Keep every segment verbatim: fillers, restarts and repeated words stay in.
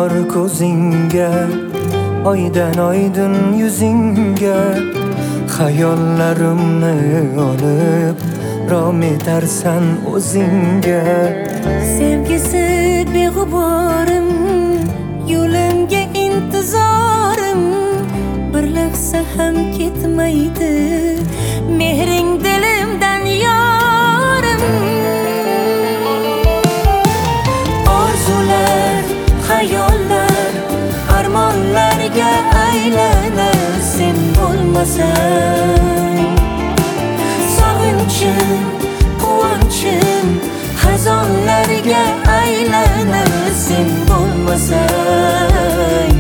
bor ko'zingga, oydan oydin yuzingga, xayollarimni olib rom etarsan o'zingga. Sevgisi beg'uborim, yo'limga intizorim, bir lahza ham ketmaydi mehring dilimdan yorim. Orzular, xayollar, armonlarga aylanar sen bo'lmasang. Sog'inchim, quvonchim, xazonlarga aylanar sen bo'lmasang.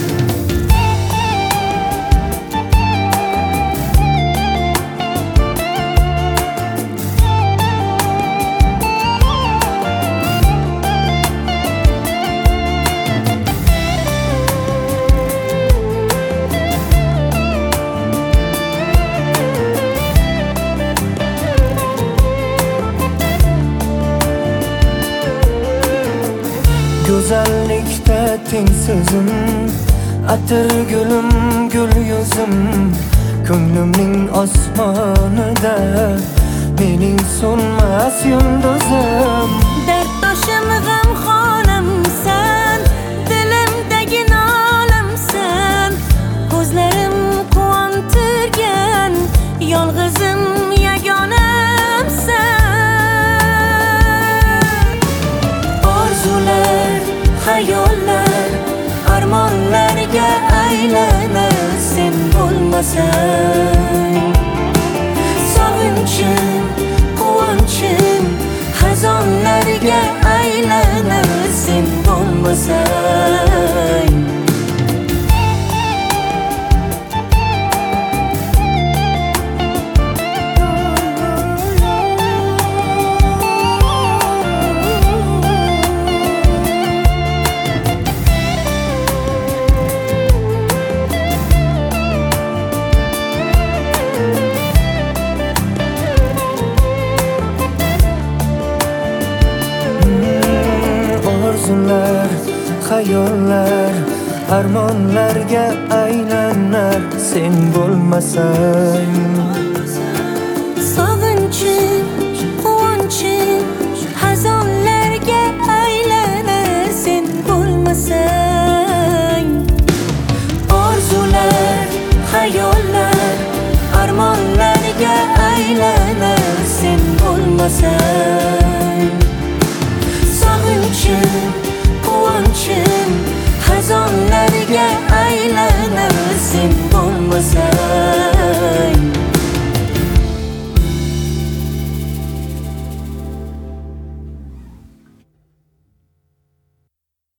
Go'zallikda tengsizim, atir gulim, gul yuzim, ko'nglimning osmonida mening so'nmas yulduzim. Darddoshim, g'amxonimsan, dilimdagi nolimsan, ko'zlarim quvontirgan yolg'izim, yagonamsan. Orzular, xayollar, armonlarga aylanar sen bo'lmasang. Sog'inchim, quvonchim, xazonlarga aylanar sen bo'lmasang. Orzular, xayollar, armonlarga aylanar sen bo'lmasang.